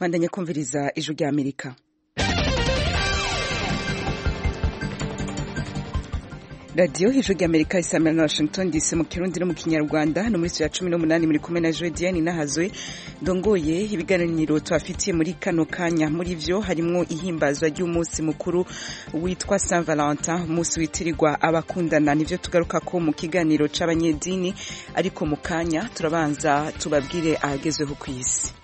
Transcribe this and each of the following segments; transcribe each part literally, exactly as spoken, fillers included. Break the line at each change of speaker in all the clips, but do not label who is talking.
bandanye kumviriza ijwi rya Amerika. Radio Ijwi rya Amerika isamira na Washington D C mu Kirundi no mu Kinyarwanda no muri ya cumi n'umunani muri kumwe na Jodiane Nahazwe ndongoye ibiganiro twafitiye muri kano kanya. Muri vyo harimwo ihimbazwa ry'umunsi mukuru witwa Saint Valentin, umunsi witirirwa abakundana, nivyo tugaruka ko mu kiganiro c'abanyedini, ariko mu kanya turabanza tubabwire ahagezweho kw'isi.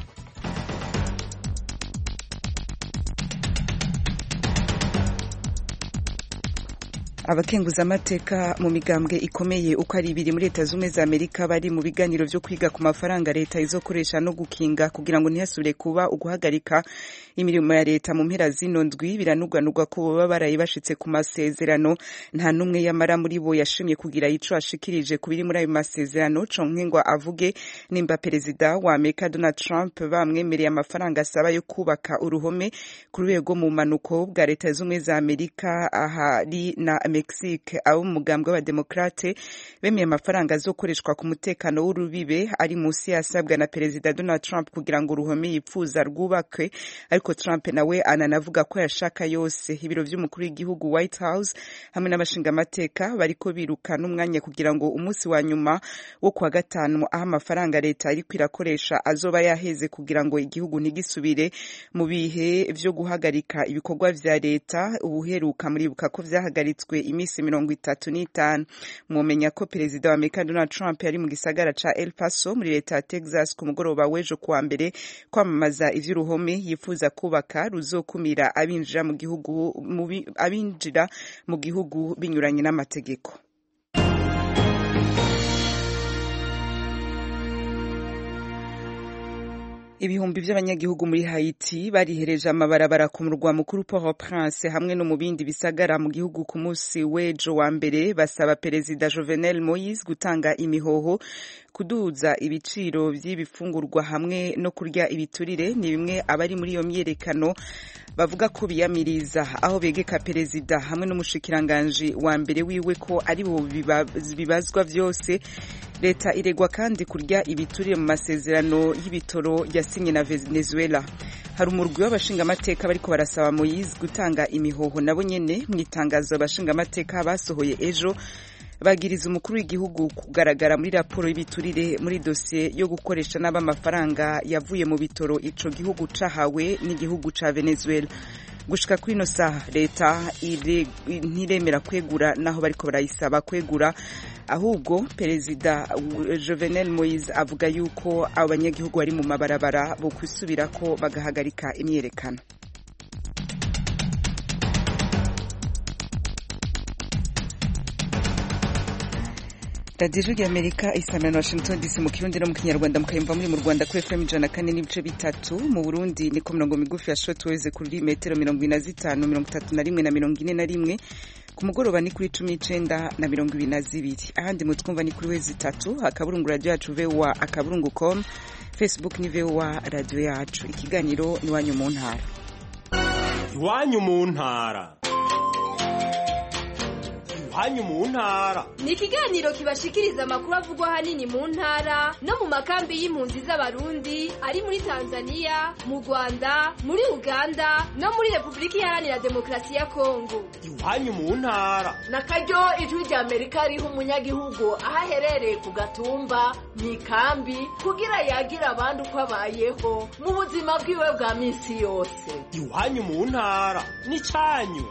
Abakenguza amateka mu migambwe ikomeye uko ari ibiri muri Leta Zunze za Amerika bari mu biganiro vyo kwiga ku mafaranga leta izokoresha no gukinga kugira ngo ntihasubire kuba uguhagarika imirimo ya leta mu mpera zino ndwi. Biranugwanugwa ko baba baraye bashitse ku masezerano, nta numwe yamara muri bo yashimye kugira ico ashikirije kubiri muri ayo masezerano. Conkengwa avuge nimba perezida wa Amerika Donald Trump bamwemereye amafaranga asaba yo kubaka uruhome ku rwego mu manuko bwa Leta Zunze za Amerika ahari na Mexique. Abo mugambwe wa Demokrate bemeye amafaranga azokoreshwa ku mutekano w'urubibe ari musi yasabwa na perezida Donald Trump kugira ngo uruhome yipfuza rwubakwe, ariko Trump nawe ananavuga ko yashaka yose. Ibiro vy'umukuru w'igihugu White House hamwe n'abashinga amateka bariko biruka n'umwanya kugira ngo umunsi wa nyuma wo kwa gatanu aho amafaranga leta iri kwirakoresha azoba yaheze kugira ngo igihugu ntigisubire mu bihe vyo guhagarika ibikorwa vya leta. Ubuheruka muribuka ko vyahagaritswe imisi mirongo itatu n'itanu. Mwomenya ko perezida wa Amerika Donald Trump yari mu gisagara ca El Paso muri leta ya Texas ku mugoroba w'ejo kuwa mbere kwamamaza ivy'uruhome yifuza kubaka ruzokumira abinjira mu gihugu abinjira mu gihugu binyuranye n'amategeko. Ibihumbi vy'abanyagihugu muri Haiti barihereje amabarabara ku murwa mukuru Port-au-Prince hamwe no mu bindi bisagara mu gihugu ku munsi w'ejo wa mbere, basaba perezida Jovenel Moise gutanga imihoho, kuduza ibiciro vy'ibifungurwa hamwe no kurya ibiturire. Ni bimwe abari muri iyo myerekano bavuga ko biyamiriza, aho begeka perezida hamwe n'umushikiranganje wa mbere wiwe ko ari bo bibazwa vyose. Leta iregwa kandi kurya ibiturire mu masezerano y'ibitoro yasinye na Venezuela. Hari umurwi w'abashinga amateka bariko barasaba Moise gutanga imihoho. Nabo nyene mu itangazo abashinga amateka basohoye ejo bagiriza umukuru w'igihugu kugaragara muri raporo y'ibiturire muri dosiye yo gukoresha n'aba amafaranga yavuye mu bitoro ico gihugu cahawe n'igihugu ca Venezuela. Gushika kuri no saha leta ntiremera kwegura naho bariko barayisaba kwegura, ahubwo perezida Jovenel Moise avuga yuko abanyagihugu bari mu mabarabara bo kwisubirako bagahagarika imyerekano. Radio Ijwi rya Amerika isamira na Washington D C mu Kirundi no mu Kinyarwanda, mukayumva muri mu Rwanda kuri F M ijana na kane n'ibice bitatu, mu Burundi ni ku mirongo migufi ya shortwave kuri metero mirongo ine na zitanu, mirongo itatu na rimwe na mirongo ine na rimwe, ku mugoroba ni kuri cumi n'icenda na mirongo ibiri na zibiri. Ahandi mutwumva ni kuri wezi itatu akaburungu radio yacu V O A akaburungu com, Facebook ni V O A radio yacu. Ikiganiro ni Iwanyu mu ntara.
Iwanyu mu ntara. Iwanyu mu ntara
ni ikiganiro kibashikiriza amakuru avugwa hanini mu ntara no mu makambi y'impunzi z'abarundi ari muri Tanzania, mu Rwanda, muri Uganda no muri Republika Iharanira Demokarasi ya Kongo.
Iwanyu mu ntara
na karyo Ijwi rya Amerika riho umunyagihugu ahaherereye ku gatumba mu ikambi kugira yagira abandi uko abayeho mu buzima bwiwe bwa minsi yose.
Iwanyu mu ntara ni canyu.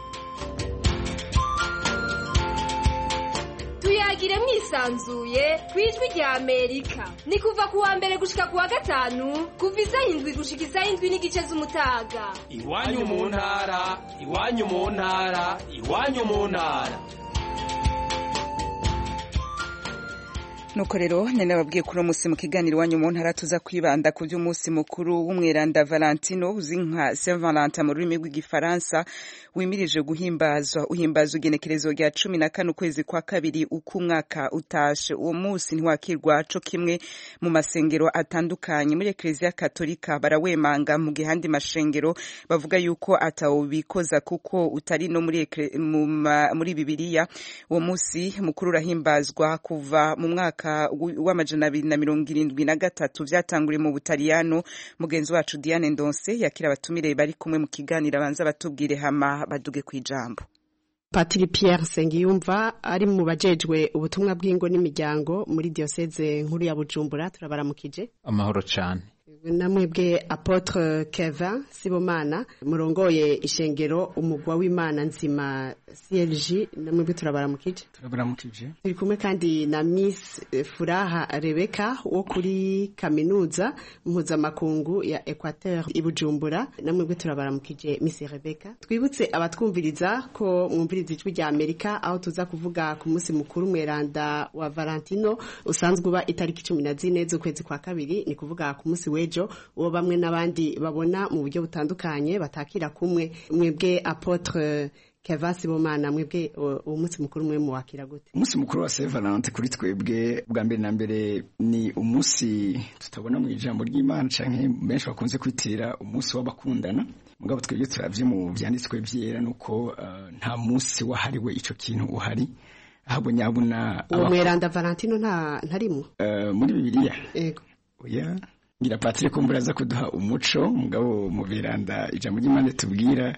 Tuyagire mwisanzuye kwijwi rya Amerika. Ni kuva kuwa mbere gushika kuwa gatanu kuva isaha indwi gushika isaha indwi n'igice z'umutaga.
Iwanyu mu ntara, iwanyu mu ntara, iwanyu mu ntara.
Nuko rero nene babwiye kuri umunsi mu kiganiro Iwanyu mu ntara tuza kwibanda ku by'umunsi mukuru w'umweranda Valentino uzi nka Saint Valentin mu rurimi rw'igifaransa, wimirije guhimbazwa uhimbaza ugenekerezo rya cumi na kane ukwezi kwa kabiri uko umwaka utashe. Uwo munsi ntiwakirwa co kimwe mu masengero atandukanye. Muri Eklezia Katolika barawemanga, mu gihandi mashengero bavuga yuko atawubikoza kuko utari no muri muri Bibiliya. Uwo munsi mukuru urahimbazwa kuva mu mwaka mwaka w'amajana abiri na mirongo irindwi na gatatu vyatanguriye mu Butaliyano. Mugenzi wacu Diane Ndonse yakira abatumire bari kumwe mu kiganiro abanza batubwire hama baduge kwijambo.
Patiri Pierre Sengiyumva ari mu bajejwe ubutumwa bw'ingo n'imiryango muri diocese nkuru ya Bujumbura, turabaramukije.
Amahoro cyane.
Namwebwe Apotre Kevin Sibomana murongoye ishengero umugwa w'Imana nzima C L G, namwebwe turabaramukije.
Turabaramukije.
Turi kumwe kandi na Miss Furaha Rebecca wo kuri kaminuza mpuzamakungu ya Equateur i Bujumbura, namwebwe turabaramukije Miss Rebecca. Twibutse abatwumviriza ko mwumviriza ijwi rya Amerika aho tuza kuvuga ku munsi mukuru mweranda wa Valentino usanzwe uba itariki cumi na zine z'ukwezi kwa kabiri, ni kuvuga ku munsi wejo uwo bamwe n'abandi babona mu buryo butandukanye batakira kumwe. Mwebwe Apotre Kevin Sibomana, mwebwe uwo munsi mukuru mwe muwakira gute?
Umunsi mukuru wa Saint Valentin kuri twebwe bwa mbere na mbere ni umunsi tutabona mu ijambo ry'Imana canke benshi bakunze kwitira umunsi w'abakundana. Mugabo twebwe turavye mu vyanditswe vyera nuko uh, nta munsi wahariwe ico kintu uhari, ahubwo nyabuna
uwo mweranda Valentino nta ntarimo
uh, muri Bibiliya.
Yego.
Oya, ngira Patrick kumbura za kuduha umuco mugabo mu biranda ijambo ry'Imana tubwira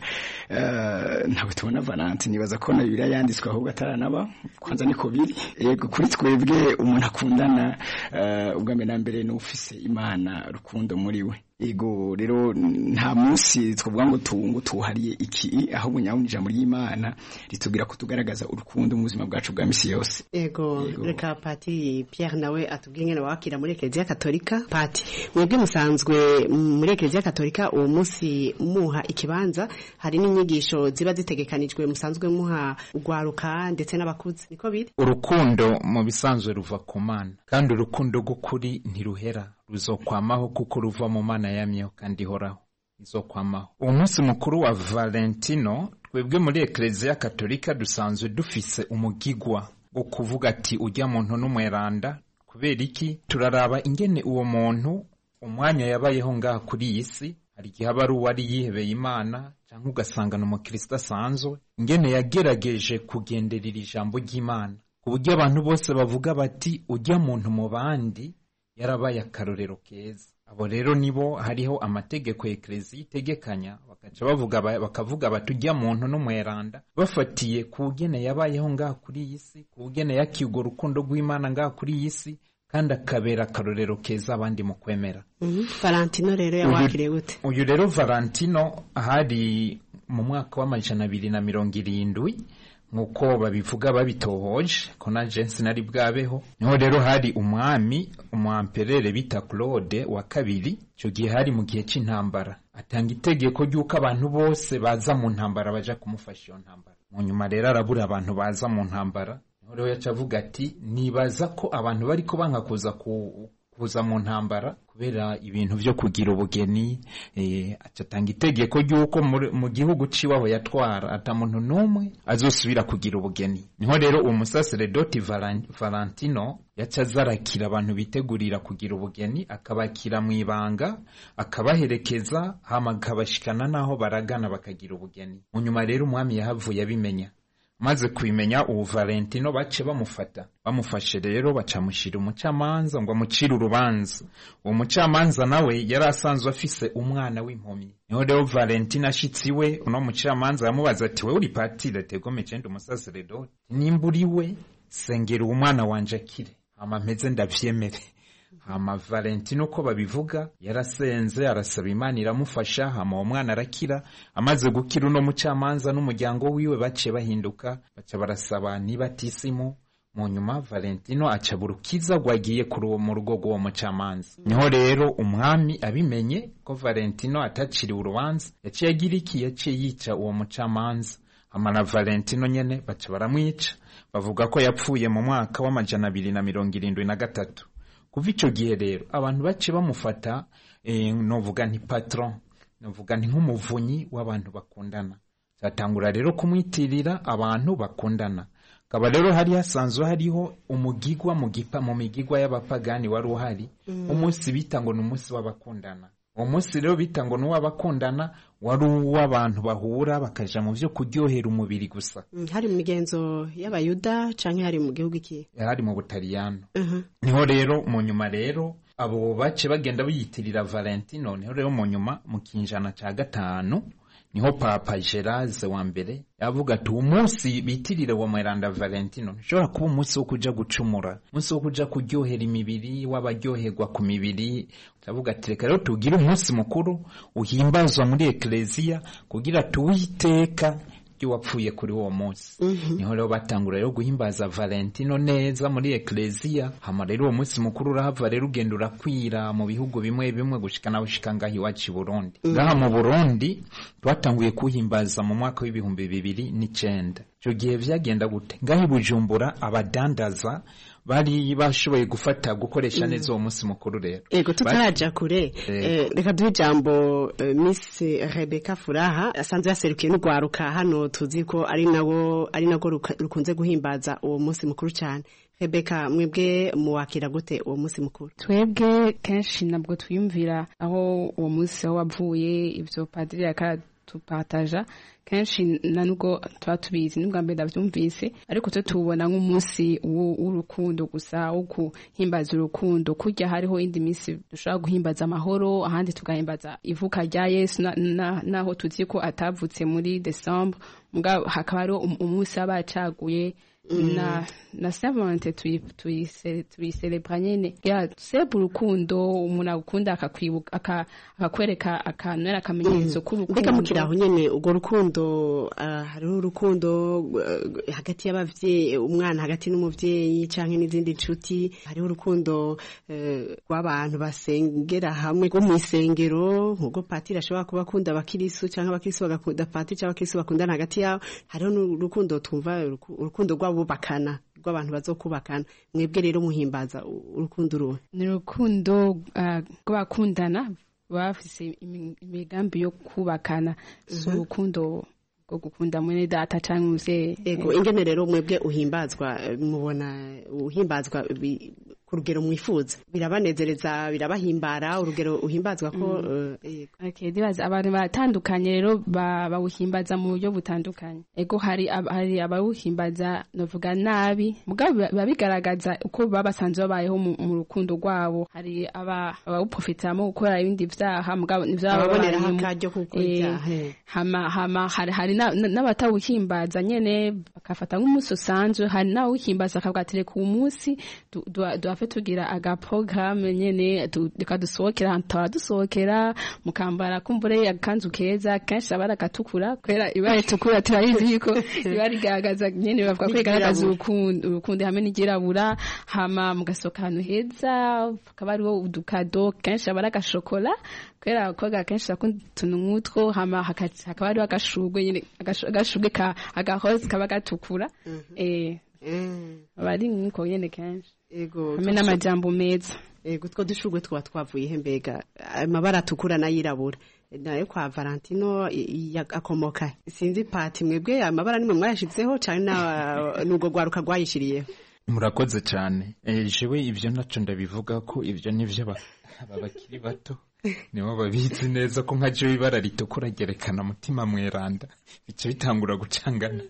uh, ntabwo tubona Valentine, nibaza ko na Bibiliya yanditswe ahubwo ataranaba kwanza niko biri. Yego, kuri twebwe umuntu akundana uh, ubwa mbere na mbere n'ufise Imana rukundo muri we. Ego rero nta munsi twavuga ngo tungu tuhariye iki, ahubwo nyabuna ijambo ry'Imana ritubwira ko tugaragaza urukundo mu buzima bwacu bwa misi yose.
Ego, reka Pati Pierre nawe atubwiye ngene wakira muri Eklezia Katolika. Pati, mwebwe musanzwe muri Eklezia Katolika uwo munsi muha ikibanza, hari n'inyigisho ziba zitegekanijwe musanzwe muha ugwaruka ndetse n'abakuzi, niko biri?
Urukundo mu bisanzwe ruva ku Mana, kandi urukundo rw'ukuri ntiruhera, ruzokwamaho kuko ruva mu Mana yamyo kandi horaho izokwamaho. Uwo munsi mukuru wa Valentino twebwe muri Eklezia Katolika dusanzwe dufise umugigwa wo kuvuga ati ujya muntu n'umweranda. Kubera iki? Turaraba ingene uwo muntu umwanya yabayeho ngaha kuri iyi si, hari igihe aba ari uwari yihebeye Imana cyangwa ugasanga ni umukristo asanzwe, ingene yagerageje kugenderera ijambo ry'Imana ku buryo abantu bose bavuga bati ujya muntu mu bandi yarabaye akarorero keza. Abo rero nibo hariho amategeko ya Eklezia itegekanya, bakaca bavuga bakavuga batujya muntu n'umweranda bafatiye kugene yabayeho ngaha kuri iyi si, kugene yakigo rukundo rw'Imana ngaha kuri iyi si, kandi akabera akarorero keza abandi mu kwemera.
Mm-hmm. Valentino rero yawakiriye gute?
Uyu rero Valentino hari mu mwaka w'amajana abiri na mirongo irindwi nkuko babivuga babitohoje ko na jensi nari bwabeho. Niho rero hari umwami umwamperere bita Claude wa kabiri, cyo gihe hari mu gihe c'intambara, atanga itegeko ry'uko abantu bose baza mu ntambara baja kumufasha iyo ntambara. Mu nyuma rero arabura abantu baza mu ntambara, niho rero yacavuga ati nibaza ko abantu bari ko banka kuza ku kuza mu ntambara kubera ibintu vyo kugira ubugeni. eh acatanga itegeko ry'uko mu gihugu ciwabo yatwara ata muntu numwe azosubira kugira ubugeni. Niho rero uwo musaseredoti Valentino yacazarakira abantu bitegurira kugira ubugeni, akabakira mu ibanga, akabaherekeza, hama akabashikana naho baragana bakagira ubugeni. Mu nyuma rero umwami yahavuye abimenya, maze kubimenya uwo Valentino bace bamufata. Bamufashe rero bacamushira umucamanza ngo amucire urubanza. Uwo mucamanza nawe yari asanzwe afise umwana w'impomyi. Niho rero Valentino ashitsiwe, uno mucamanza yamubaza ati wewe uri patire tegome cende umusaseredoti, nimburiwe sengera umwana wanje akire hama mpeze ndavyemere. Hama Valentino ko babivuga yarasenze arasaba Imana iramufasha, hama uwo mwana arakira. Amaze gukira uno mucamanza n'umuryango wiwe bace bahinduka, baca barasaba nibatisimu. Mu nyuma Valentino aca burukiza gwagiye kuri uwo mu rugo rw'uwo mucamanza. Niho rero umwami abimenye ko Valentino ataciriwe urubanza, yaciye agira iki, yaciye yica uwo mucamanza. Hama na Valentino nyene baca baramwica, bavuga ko yapfuye mu mwaka w'amajana abiri na mirongo irindwi na gatatu. Kuva ico gihe rero abantu bace bamufata eh, novuga nti patron, novuga nti nk'umuvunyi w'abantu bakundana. Zatangura rero kumwitirira abantu bakundana. Kaba rero hari hasanzwe hariho umugigwa mu gipa mu migigwa y'abapagani wari uhari, mm. umunsi bita ngo n'umunsi w'abakundana. uwo munsi rero bita ngo n'uw'abakundana wari uw'abantu bahura bakaja mu vyo kuryohera umubiri gusa.
Mm, hari mu migenzo y'abayuda canke hari mu gihugu iki?
Hari mu Butaliyano.
Uh -huh.
Niho rero mu nyuma rero abo bace bagenda biyitirira Valentino, niho rero mu nyuma mu kinjana ca gatanu niho Papa Gerase wa mbere yavuga ati umunsi bitirire wa Mweranda Valentino nshobora kuba umunsi wo kuja gucumura, umunsi wo kuja kuryohera imibiri w'abaryoherwa ku mibiri. Yavuga ati reka rero tugire umunsi mukuru uhimbazwa muri Ecclesia kugira tuwiteka wapfuye kuri uwo munsi. Mm -hmm. Niho rero batangura rero guhimbaza Valentino neza muri Ecclesia. Hama rero uwo munsi mukuru urahava rero ugenda urakwira mu bihugu bimwe bimwe gushikana bushika ngaho iwacu i Burundi. Mm -hmm. Ngaha mu Burundi twatanguye kuhimbaza mu mwaka w'ibihumbi bibiri n'icenda. Ico gihe vyagenda gute? Ngaho i Bujumbura abadandaza bari bashoboye gufata gukoresha neza uwo munsi mukuru rero.
Ego tutaraja kure eh, reka duhe ijambo uh, Miss Rebecca Furaha asanzwe yaserukiye n'ugwaruka hano tuzi ko ari nawo ari nago rukunze guhimbaza uwo munsi mukuru cyane. Rebecca mwebwe muwakira gute uwo munsi mukuru?
Twebwe kenshi nabwo twiyumvira aho uwo munsi aho wavuye ivyo padiri yaka tupataja kenshi nanugo tuba tubizi nubwa mbere ndavyumvise, ariko twe tubona nk'umunsi w'urukundo gusa wo guhimbaza urukundo. Kurya hariho indi minsi dushobora guhimbaza amahoro, ahandi tugahimbaza ivuka rya Yesu na, na, naho tuzi ko atavutse muri December, mugabo hakaba hariho umunsi abacaguye. Mm. na na Saint-Valentin tuyicelebra nyene ya sebu urukundo, umuntu agukunda akakwibuka akakwereka akanera akamenyetso mm. k'urukundo.
Mbega mukiraho nyene urwo rukundo uh, hariho urukundo uh, hagati y'abavyeyi, umwana hagati n'umuvyeyi canke n'izindi nshuti, hariho urukundo rw'abantu uh, basengera hamwe rwo mw'isengero, nk'ubwo patiri ashobora kuba akunda abakirisu canke abakirisu bagakunda patiri canke abakirisu bakundana hagati yabo. Hariho n'urukundo twumva urukundo rw'abubakana rw'abantu bazokubakana. Mwebwe rero muhimbaza urukundo ruhe?
Ni urukundo rw'abakundana bafise imigambi yo kubakana, si urukundo rwo gukunda mwene data canke umuvyeyi.
Ego ingene rero mwebwe uhimbazwa, mubona uhimbazwa urugero mwifuza birabanezereza birabahimbara, urugero uhimbazwa ko mm. uh,
okay dibaza abantu batandukanye rero bawuhimbaza mu buryo butandukanye. Ego hari ab, hari abawuhimbaza novuga nabi, mugabo babigaragaza uko babasanzwe babayeho mu rukundo rwabo. Hari aba abawuprofitiramo gukora ibindi vyaha, mugabo nivyo
babonera hakajyo kukurya.
hama hama hari hari n'abatawuhimbaza nyene bakafata nk'umunsi usanzwe. Hari nawuhimbaza akagatire ku munsi duafe tugira aga programme nyene dukadusohokera hantara dusohokera mukambara kumbure akanzu keza kenshi abara gatukura kwera ibara tukura turayizi yuko ibari gagaza nyene bavuga ko igaragaza urukundo urukundo hamwe n'igirabura. Hama mugasoka hano heza kabari wo udukado kenshi abara gashokola kwera koga kenshi akunda tunumutwo. Hama hakabari agashugwe nyene agashugwe ka agahoze kaba gatukura. eh bari nko nyene kenshi.
Ego
hamwe n'amajambo meza.
Ego two dushugwe twa twavuye hembega amabara atukura n'ayirabura nayo kwa Valentino akomoka sinzi pati mwebwe amabara nimwe mwayashizeho cyane na nugo gwaruka gwayishiriye.
Murakoze cyane. Eh jewe ivyo naco ndabivuga ko ivyo nivyo abakiri bato nibo babizi neza ko nka jewe ibara ritukura gerekana mutima mweranda bice bitangura gucangana.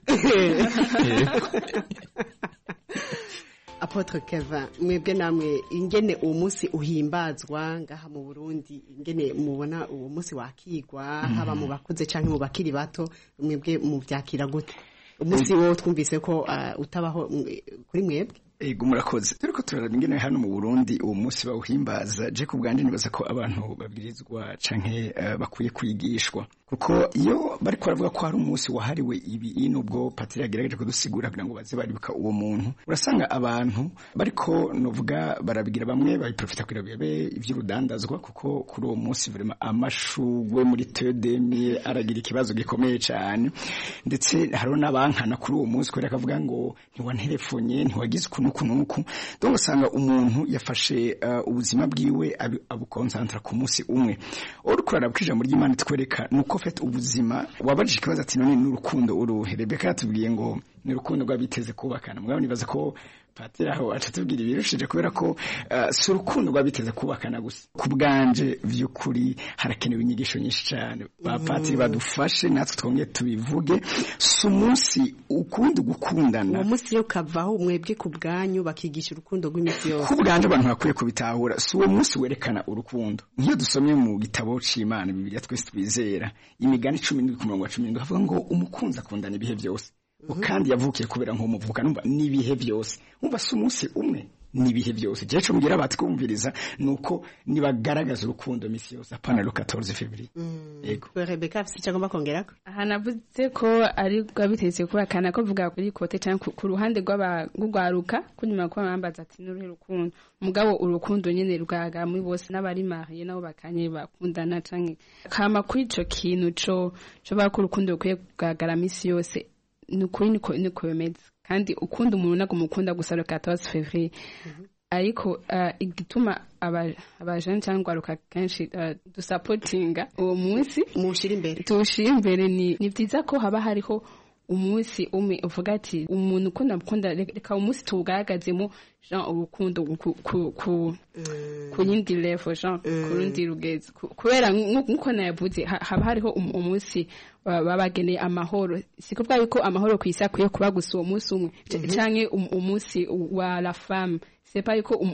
Apotre Kevin mwebwe namwe ingene uwo munsi uhimbazwa ngaha mu Burundi, ingene mubona uwo munsi wakigwa haba mu bakuze canke mu bakiri bato, mwebwe mu vyakira gute umunsi wo twumvise ko uh, utabaho kuri mwebwe?
Ego murakoze. Turiko turaraba ingene hano mu Burundi uwo munsi bawuhimbaza, je ku bwanje nibaza ko abantu babwirizwa canke uh, bakwiye kwigishwa, kuko iyo bari kwaravuga ko hari umunsi wahariwe ibi inubwo patiri yagerageje kudusigura kugira ngo baze baribuka uwo muntu, urasanga abantu bariko novuga barabigira bamwe babiprofita kugira bibe ivy'urudandazwa, kuko kuri uwo munsi vraiment amashugwe muri tedemi aragira ikibazo gikomeye cyane, ndetse hariho n'abankana kuri uwo munsi kubera akavuga ngo ntiwanterefonye ntiwagize ukuntu kunuku. Donc usanga umuntu yafashe uh, ubuzima bwiwe abukonsantra ku munsi umwe. Uri kuraraba kwija muri Imana twereka nuko fet ubuzima wabajije ikibazo ati none n'urukundo uruhe. Rebecca yatubwiye ngo ni urukundo rw'abiteze kubakana. Mugabo nibaza ko patiri aho atubwira ibirushije kubera ko uh, si urukundo rwabiteze kubakana gusa ku bwanje vy'ukuri harakenewe inyigisho nyinshi cyane ba patiri badufashe natwe twongeye tubivuge si umunsi ukundi gukundana
uwo munsi yo kavaho mwebwe ku bwanyu bakigisha urukundo rw'imisi yose
ku bwanje abantu bakwiye kubitahura si uwo munsi werekana urukundo niyo dusomye mu gitabo c'Imana Bibiliya twese twizera imigani cumi n'indwi ku murongo wa cumi n'indwi havuga ngo umukunzi akundana ibihe byose kandi yavukiye kubera nko muvuka numva nibihe byose umva si umunsi umwe nibihe byose je cyo mbwira batwumviriza nuko nibagaragaza urukundo misi yose apana le quatorze février
yego mm. Rebecca afite cyagomba kongerako
aha navuze ko ari rwabiteze kubakana ko vuga kuri kote cyangwa ku ruhande rw'abagwaruka kunyuma ko bambaza ati n'uruhe rukundo mugabo urukundo nyene rwaga muri bose n'abari mariye nabo bakanye bakundana canke kama kuri ico kintu co co bakuru urukundo rukwiye kugagara misi yose nukuri niko niko bemeze kandi ukunda umuntu nago mukunda gusa le quatorze février ariko igituma abajana cyangwa ruka kenshi dusupportinga uwo munsi
mushira imbere
tushira imbere ni ni byiza ko haba hariho umunsi umwe uvuga ati umuntu ukunda mukunda reka umunsi tugaragazemo Jean urukundo ku ku ku yindi level Jean kurundi rugeze kubera nkuko nayavuze haba hariho umunsi babageneye amahoro siko bwa yuko amahoro kwisa kuye kuba gusa uwo munsi umwe canke umunsi wa la femme c'est pas yuko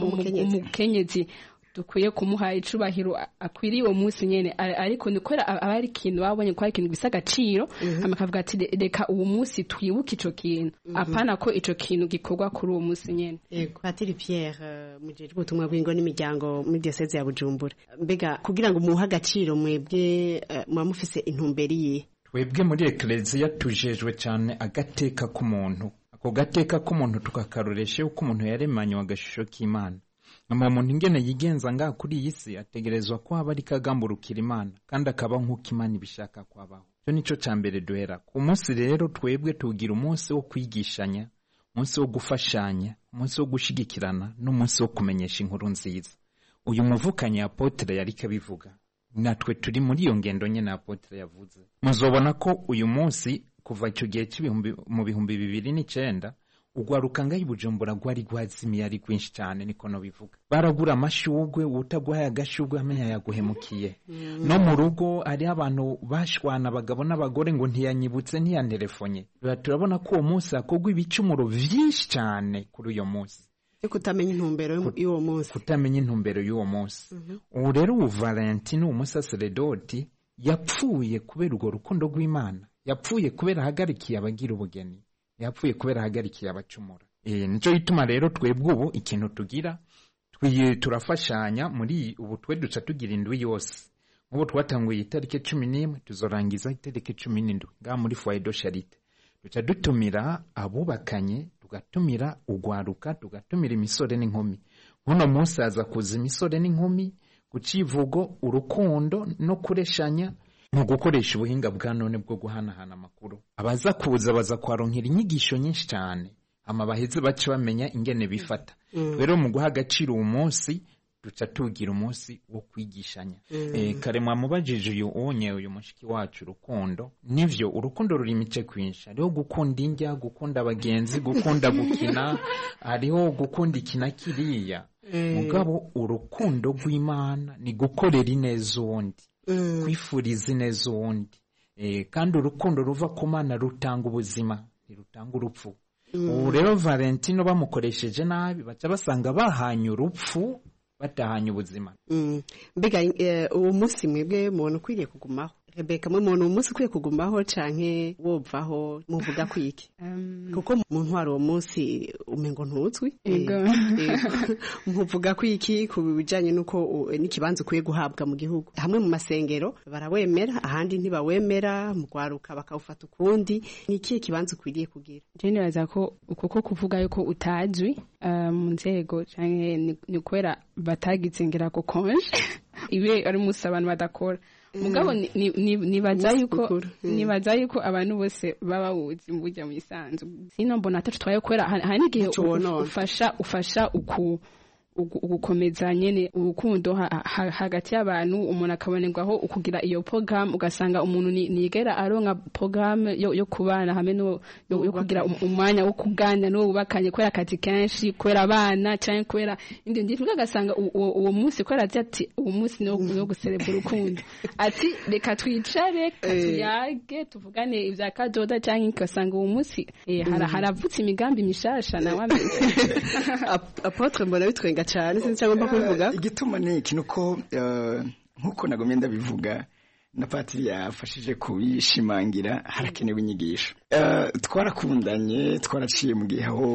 umukenyezi dukwiye kumuha icubahiro akwiriye uwo munsi nyene ariko nikora abari kintu babonye ko ari kintu gisa gaciro amakavuga ati reka uwo munsi twibuke ico kintu apana ko ico kintu gikorwa kuri uwo munsi nyene
yego Patiri Pierre mujeje ubutumwa bw'ingo n'imiryango muri diocese ya Bujumbura mbega kugira ngo muha gaciro mwebwe mwamufise intumberiye
twebwe muri ecclesia tujejwe cyane agateka k'umuntu ako gateka k'umuntu tukakaroreshe uko umuntu yaremanywe agashusho k'Imana Mama muntu ingene yigenza nga kuri iyi si ategerezwa ko aba ari kagamburukira Imana kandi akaba nk'uko Imana ibishaka kwabaho. Cyo nico cambere duhera. Ku munsi rero twebwe tugira umunsi wo kwigishanya, umunsi wo gufashanya, umunsi wo gushigikirana n'umunsi wo kumenyesha inkuru nziza. Uyu muvukanye apotre yari kabivuga. Natwe turi muri iyo ngendo nyene apotre yavuze. Muzobona ko uyu munsi kuva icyo gihe cy'ibihumbi mu bihumbi bibiri n'icenda ugwaruka ngayi Bujumbura gwari gwazimiye ari gwinshi cyane niko no bivuga baragura amashugwe utagwaye agashugwe amenya yaguhemukiye mm. no mu rugo ari abantu bashwana abagabo n'abagore ngo ntiyanyibutse ntiyanterefonye turabona ko uwo munsi akogwa ibicumuro vyinshi cyane kuri uyo munsi
kutamenya intumbero y'uwo munsi
kutamenya intumbero y'uwo munsi ubu rero ubu Valentino umusaseredoti yapfuye kubera urwo rukundo rw'Imana yapfuye kubera hagarikiye abagira ubugeni yapfuye kubera hagarikiye abacumura eh nico ituma rero twebwe ubu ikintu tugira twiye turafashanya muri ubu twe duca tugira indwi yose ubu twatanguye itarike cumi n'imwe tuzorangiza itarike cumi n'indwi nga muri foyer de charité duca dutumira abubakanye tugatumira ugwaruka tugatumira imisore n'inkumi none munsi aza kuza imisore n'inkumi kucivugo urukundo no kureshanya mu gukoresha ubuhinga bwa none bwo guhanahana amakuru abaza kuza baza kwaronkera inyigisho nyinshi cyane amabaheze bace bamenya ingene bifata rero mm. mu guha agaciro umunsi duca tugira umunsi wo kwigishanya mm. e, kare mwamubajije uyu onye uyu mushiki wacu urukundo nivyo urukundo ruri imice kwinshi hariho gukunda indya gukunda abagenzi gukunda gukina hariho gukunda ikina kiriya mm. mugabo urukundo rw'Imana ni gukorera ineza uwundi Mm. kwifuriza neza uwundi eh kandi urukundo ruva ku Mana rutanga ubuzima ntirutanga urupfu mm. ubu rero Valentino bamukoresheje nabi baca basanga bahanye urupfu batahanye ubuzima
mm. mbega uwo munsi mwebwe muntu kwiriye kugumaho Rebecca mwe muntu umunsi kwiye kugumaho canke wovaho muvuga kwiki um, kuko muntu wari uwo munsi umengo ntuzwi muvuga kwiki ku bijanye nuko n'ikibanza kuye guhabwa mu gihugu hamwe mu masengero barawemera ahandi ntibawemera mu gwaruka bakawufata ukundi niki kibanza kwiriye kugira
je nibaza ko kuko kuvuga yuko utazwi mu nzego canke ni kwera batagizingira ko konje ibe ari musa abantu badakora mugabo nibaza yuko nibaza yuko abantu bose baba wuzi mbujya mu isanzu sino mbona atatu twaye kwera hani gihe ufasha ufasha uku ugukomeza nyene urukundo hagati y'abantu umuntu akabonerwaho ukugira iyo program ugasanga umuntu nigera aronka program yo, yo kubana hamwe no yo, yo kugira umwanya wo kuganira no ubakanye kwera akazi kenshi kwera abana cyane kwera indi ndi ugasanga uwo munsi kwera ati uwo munsi no no guserebura urukundo ati reka twicare tuyage tuvugane ivya kadoda cyane ugasanga uwo munsi haravutse imigambi mishasha na wamwe
apotre mbona bitwenga cyane sinzi cyangwa kubivuga
igituma ni ikintu ko nkuko nagomye ndabivuga na Patiri yafashije kubishimangira harakenewe inyigisho twarakundanye twaraciye mu gihe aho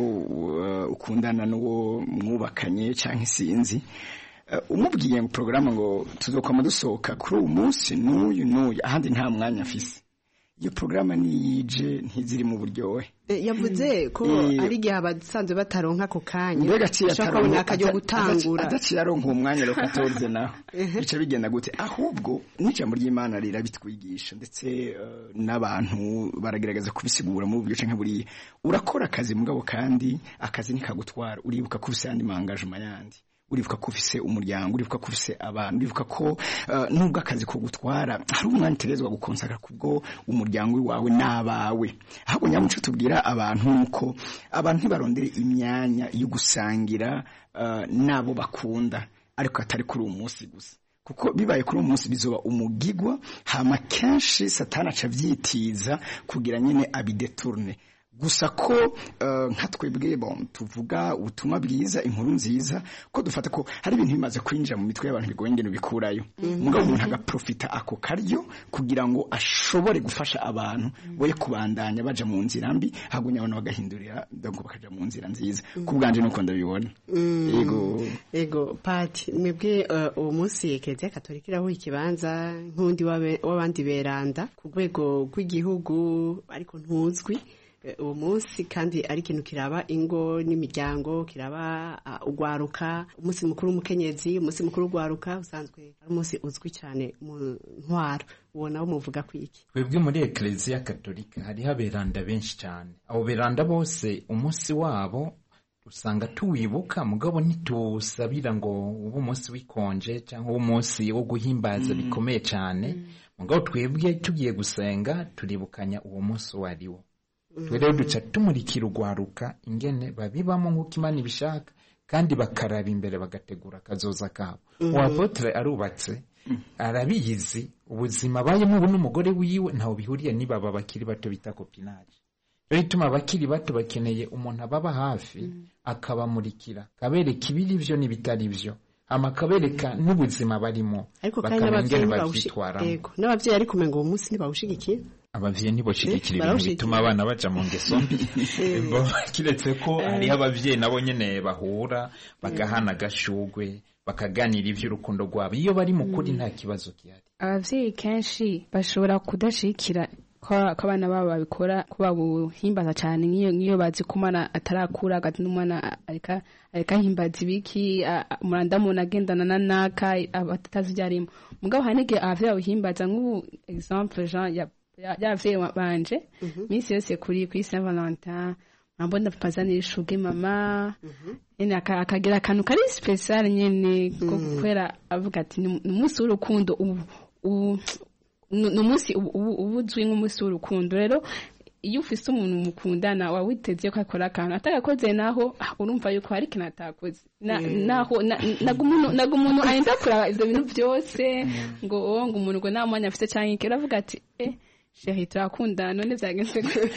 ukundana n'uwo mwubakanye cyangwa isinzi umubwiye mu porogaramu ngo tuzokwama dusohoka kuri uyu munsi n'uyu n'uyu ahandi nta mwanya afise iyo porogaramu niyije ntiziri mu buryohe
yavuze ko ari igihe abasanzwe bataronka ako kanya
mbega
ashobora akajya gutangura
adaciye aronka uwo mwanya rero katorze naho bica bigenda gute ahubwo n'ijambo ry'Imana rirabitwigisha ndetse n'abantu baragerageza kubisigura mu buryo canke buriya urakora akazi mugabo kandi akazi nikagutwara uribuka ko ufise andi mangajema yandi uribuka ko ufise umuryango uribuka ko ufise abantu uribuka ko nubwo akazi ko gutwara hari umwanya utegerezwa gukonsakara kubwo umuryango wawe n'abawe ahubwo nyamuco tubwira abantu nuko abantu ntibarondere imyanya yo gusangira nabo bakunda ariko atari kuri uwo munsi gusa kuko bibaye kuri uwo munsi bizoba umugigwa hama kenshi satana aca vyitiza kugira nyene abidetourne gusa ko nka twebwe bon tuvuga ubutumwa bwiza inkuru nziza ko dufata ko hari ibintu bimaze kwinjira mu mitwe y'abantu bigoye ngene bikurayo mugabo umuntu agaprofita ako karyo kugira ngo ashobore gufasha abantu boye kubandanya baja mu nzira mbi hagunya abantu bagahindurira ngo bakaja mu nzira nziza kubwanje nuko ndabibona yego
yego Pati mwebwe uwo munsi Eklezia Katolika iraho ikibanza nk'undi w'abandi beranda ku rwego rw'igihugu ariko ntuzwi uwo munsi kandi ari ikintu kiraba ingo n'imiryango kiraba ugwaruka umunsi mukuru w'umukenyezi umunsi mukuru w'ugwaruka usanzwe ari umunsi uzwi cyane mu ntwaro ubona wo muvuga kwiki
twebwe muri Eklezia Katolika hari haberanda benshi cyane abo beranda bose umunsi wabo usanga tuwibuka mugabo ntitusabira ngo ubu umunsi wikonje cyangwa umunsi wo guhimbaza mm. bikomeye cyane mm. mugabo twebwe tugiye gusenga turibukanya uwo munsi wariwo twere duca tumurikira ugwaruka ingene babibamo nk'uko Imana ibishaka kandi bakaraba imbere bagategura kazoza kabo uwa apotre arubatse arabiyizi ubuzima bayemo ubu n'umugore wiwe ntaho bihuriye ni baba bakiri bato bita copinage rero ituma bakiri bato bakeneye umuntu ababa hafi akabamurikira kabereka ibiri byo n'ibitari byo amakabereka n'ubuzima barimo
bakamengera bavyitwaramo yego n'abavyeyi ari kumenga uwo munsi ntibawushigikiye
abavyeyi ntiboshigikira ibintu bituma abana baja mu ngeso mbi bo kiretse ko hari abavyeyi nabo nyene bahura bagahana gashugwe bakaganira ivy'urukundo rwabo iyo bari mu kuri nta kibazo kihari
abavyeyi kenshi bashobora kudashikira ko abana babo babikora ko babuhimbaza cyane ngiyo ngiyo bazi kumana atarakura gati n'umwana arika arika himbaza ibiki umuranda muntu agendana na naka abatazi byarimo mugabo hanege avye babuhimbaza nk'ubu exemple Jean ya yavye banje minsi yose kuri kuri Saint Valentin ambona pazanira ishuge mama ene akagira akantu kari special nyene ko kwera avuga ati n'umunsi w'urukundo ubu n'umunsi ubuzwi nk'umunsi w'urukundo rero iyo ufise umuntu mukundana wawiteze ko akora akantu atagakoze naho urumva yuko hari ikintu atakoze naho nagumuntu nagumuntu aenda kura ivyo bintu byose ngo ngo umuntu ngo nta mwanya afise cyangwa ikera avuga ati eh shehi turakundana none byagenze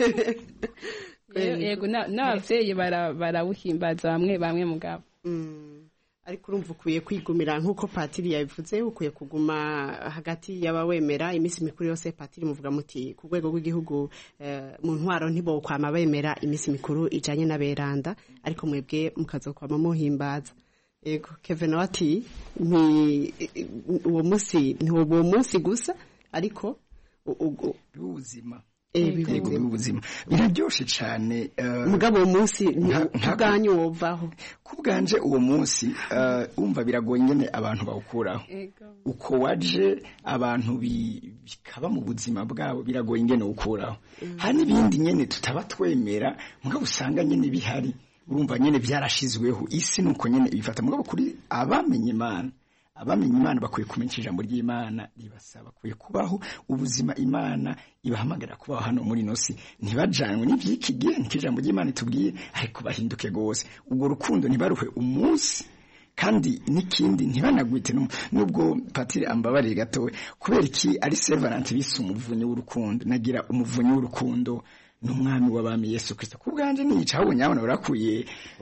yego n'abavyeyi barawuhimbaza bamwe bamwe mugabo
ariko urumva ukwiye kwigumira nk'uko Patiri yabivuze ukwiye kuguma hagati y'abawemera iminsi mikuru yose Patiri muvuga muti ku rwego rw'igihugu mu ntwaro ntibo kwama bemera iminsi mikuru ijanye n'aberanda ariko mwebwe mukazokwama muhimbaza yego Kevin wati ni uwo munsi ni uwo munsi gusa ariko
ubuzima yego ubuzima biraryoshe cyane
mugabo uwo munsi ubwanyu wovaho
kubganje uwo munsi umva biragoye nyene abantu bawukuraho uko waje abantu bikaba mu buzima bwabo biragoye ngene ukuraho hari ibindi nyene tutaba twemera mugabo usanga nyene bihari urumva nyene byarashizweho isi nuko nyene ibifata mugabo kuri abamenye Imana abamenye Imana bakwiye kumenya ijambo ry'Imana ribasaba bakwiye kubaho ubuzima Imana ibahamagara kubaho hano muri nosi ntibajanwe n'ivyikigihe n'ijambo ry'Imana itubwiye ariko bahinduke gose ubwo rukundo ntibaruhe umunsi kandi nikindi ntibanagwite nubwo patire ambabare gatowe kubera iki ari Saint bise umuvunyi w'urukundo nagira umuvunyi w'urukundo n'umwami w'abami Yesu Kristo kubganje nica ahubwo nyabona barakuye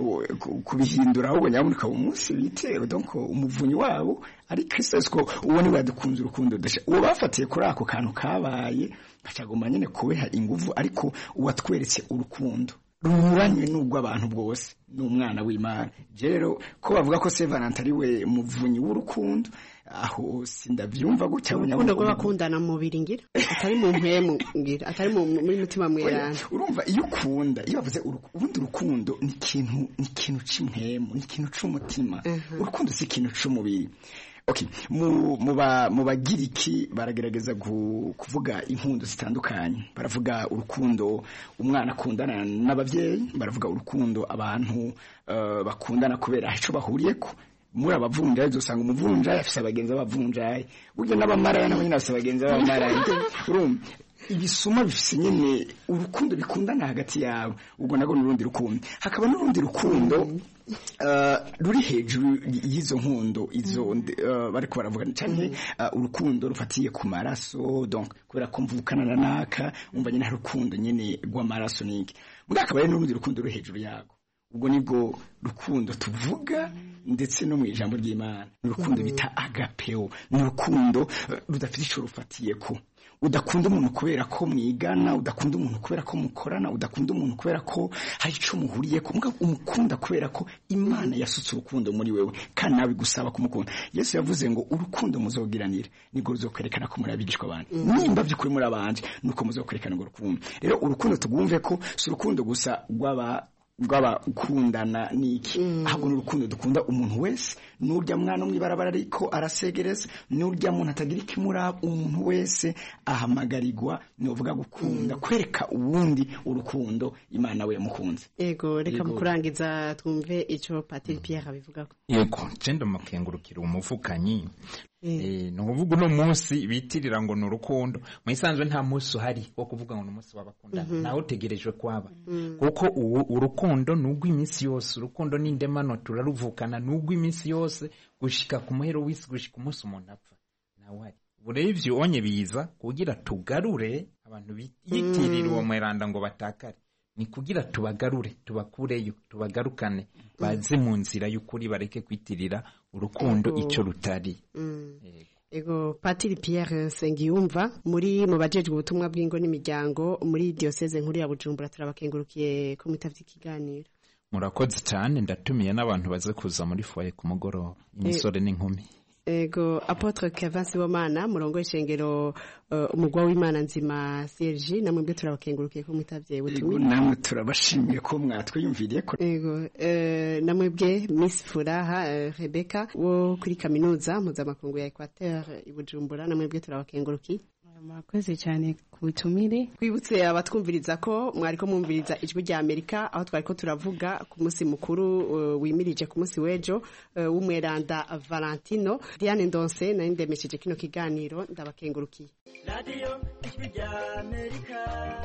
kubihindura ahubwo nyabona ka umunsi bitero donc umuvunyi wabo ari Kristo ko uwo ni badukunze urukundo dasha uwo bafatiye kuri ako kantu kabaye bacagoma nyene kubeha inguvu ariko uwatweretse urukundo runyuranye n'ubwo abantu bwose n'umwana w'Imana rero ko bavuga ko Saint Valentin ari we muvunyi w'urukundo aho sindavyumva gutya
urukundo rwo bakundana mu mubiri ngira atari mu mpemu ngira atari mu muri mutima mwerana
urumva iyo ukunda iyo bavuze ubundi urukundo ni ikintu ni ikintu cy'impemu ni ikintu c'umutima urukundo si ikintu c'umubiri. Okay, mu muba mubagiriki baragerageza kuvuga impundu zitandukanye baravuga urukundo umwana akundana n'abavyeyi baravuga urukundo abantu uh, bakundana kubera ico bahuriyeko muri abavunjaye uzosanga umuvunjaye afise abagenzi abavunjaye buryo n'abamaraya nabo nyine afise abagenzi abamaraye urumva ibisuma bifise nyene urukundo bikundana hagati yabo ubwo nago n'urundi rukundo hakaba n'urundi rukundo uh, ruri hejuru y'izo nkundo izo uh, bariko baravuga cyane uh, urukundo rufatiye ku maraso donc kubera ko mvukana na naka umva nyene rukundo nyene rw'amaraso niki mbwa akaba ari n'urundi rukundo ruri hejuru yago ubwo nibwo rukundo tuvuga ndetse no mu ijambo ry'Imana urukundo bita agapeo n'urukundo rudafite ico rufatiye ko udakunda umuntu kubera ko mwigana udakunda umuntu kubera ko mukorana udakunda umuntu kubera ko hari ico muhuriye ko mbwa umukunda kubera ko Imana yasutse urukundo muri wewe kandi nawe gusaba kumukunda Yesu yavuze ngo urukundo muzogiranira niko ruzokwerekana ko muri abigishwa bandi nimba by'ukuri muri abanje nuko muzokwerekana ngo rukundo rero urukundo tugumve ko si urukundo gusa rw'aba rwaba ukundana niki mm. ahubwo n'urukundo dukunda umuntu wese n'urya mwana mwibarabara ariko arasegereza n'urya muntu atagira ikimura umuntu wese ahamagarirwa novuga gukunda mm. kwereka uwundi urukundo Imana we yamukunze.
Ego reka mukurangiza twumve ico Patrick Pierre abivugako.
Yego cende makengurukira umuvukanyi Eh no kuvuga no munsi bitirira ngo n'urukundo mu isanzwe nta munsi uhari wo kuvuga ngo n'umunsi w'abakundana mm -hmm. naho tegerejwe kwaba mm. kuko urukundo nugwa iminsi yose urukundo n'indemano turaruvukana nugwa iminsi yose gushika ku muhero w'isi gushika umunsi umuntu apfa nawe hari burevyo onye biza kugira tugarure abantu bitirira uwo mweranda ngo batakare ni kugira tubagarure tubakureyo tubagarukane baze mu nzira y'ukuri bareke kwitirira urukundo ico rutari.
Mm. Ego Patrick Pierre Sengiyumva muri mu bajejwe ubutumwa bw'ingo n'imiryango muri diocese nkuru ya Bujumbura turabakengurukiye ko mutavye ikiganiro.
Murakoze cyane ndatumiye n'abantu baze kuza muri foyer ku mugoroba imisore e n'inkumi.
Ego Apotre Kevin Sibomana murongo ishengero uh, umugwa w'Imana nzima Serge namwe bwe turabakengurukiye ko mwitavye
butumwa. Ego namwe turabashimiye ko mwatwiyumviriye ko.
Ego eh namwe bwe Miss Furaha uh, Rebecca wo kuri kaminuza mpuzamakungu ya Equateur i Bujumbura namwe bwe turabakengurukiye.
Murakoze cyane kubutumire.
Kwibutse abatwumviriza ko mwariko mwumviriza ijwi rya Amerika aho twariko turavuga ku munsi mukuru uh, wimirije ku munsi wejo uh, w'umweranda Valentino. Diane Ndonse nari ndemesheje kino kiganiro ndabakengurukiye.
Radio ijwi rya Amerika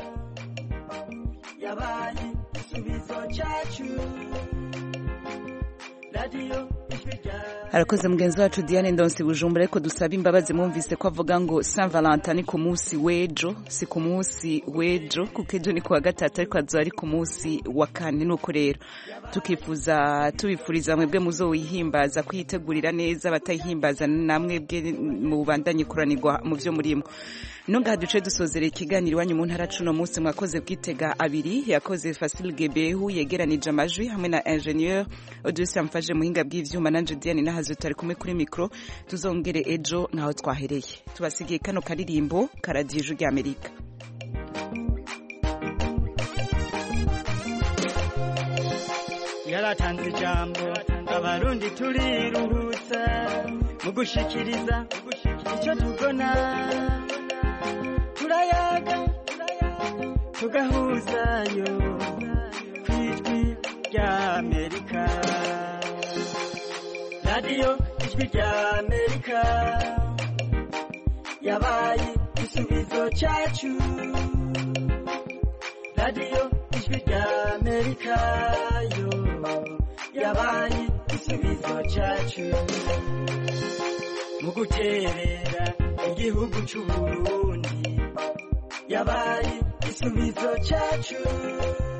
yabaye isubizo cyacu. Radio ijwi rya
Harakoze mugenzi wacu Diane Ndonse Bujumbura ariko dusaba imbabazi mwumvise ko avuga ngo Saint Valentin ni ku munsi wejo si ku munsi wejo kuko ejo ni ku wa gatatu ariko azo ari ku munsi wa kane nuko rero tukifuza tubifuriza mwebwe muzowihimbaza kwitegurira neza batayihimbaza namwe bwe mu bandanye kuranirwa mu byo murimo. Nonga duce dusozera ikiganiro wanyu mu ntara cuno munsi mwakoze bwitega abiri yakoze Facile Gebehu yegeranije amajwi hamwe na ingénieur Odessa mfaje muhinga bw'ivyuma nanje Diane nahazo tari kumwe kuri micro tuzongere ejo naho twahereye tubasigiye kano karirimbo karadije rya Amerika.
Yaratanze jambo abarundi turiruhutsa mu gushikiriza icyo tugona turayaga tugahuzayo kwijwi rya Amerika radiyo ijwi rya Amerika yabaye igisubizo cyacu radiyo ijwi rya Amerika yo yabaye igisubizo cyacu mu guterera igihugu cy'u Burundi yabaye igisubizo cyacu